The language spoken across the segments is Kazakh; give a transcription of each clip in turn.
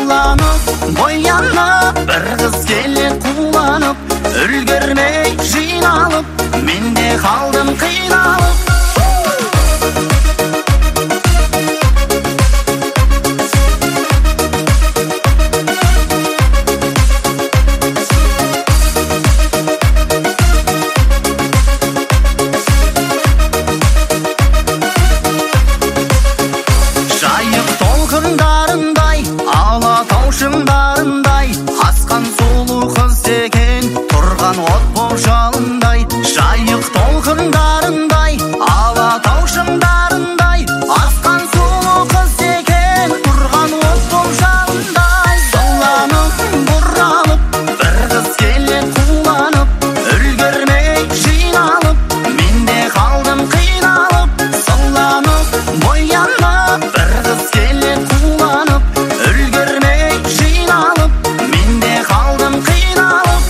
сыланып, боянып, бір қыз келет қуланып, үлгермей жиналып, мен де қалдым қиналып. Шыңдарындай асқан сұлу қыз екен, тұрған от боп жалындай. Жайық толқындарындай, алатау шыңдарындай, асқан сұлу қыз екен, тұрған от боп жалындай. Сыланып, бұралып, бір қыз келет қуланып, үлгермей жиналып, мен де қалдым қиналып. Сыланып, боянып, бір қыз келет қуланып, үлгермей жиналып, мен де қалдым қиналып.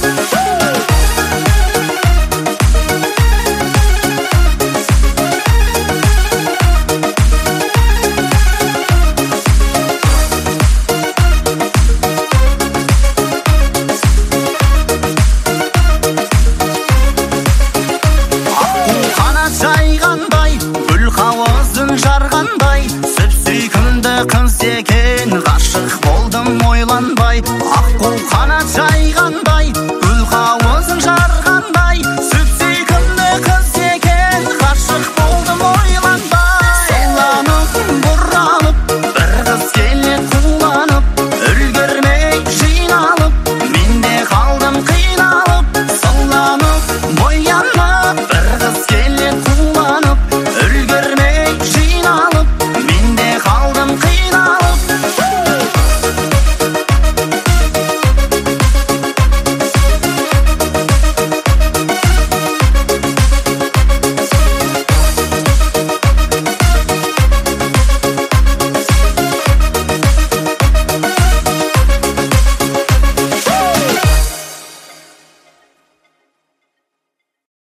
Аққу қанат жайғандай, гүл қауызын жарғандай, сүп-сүйкімді қыз екен, ғашық болдым ойланбай. Аққу қанат жайғандай,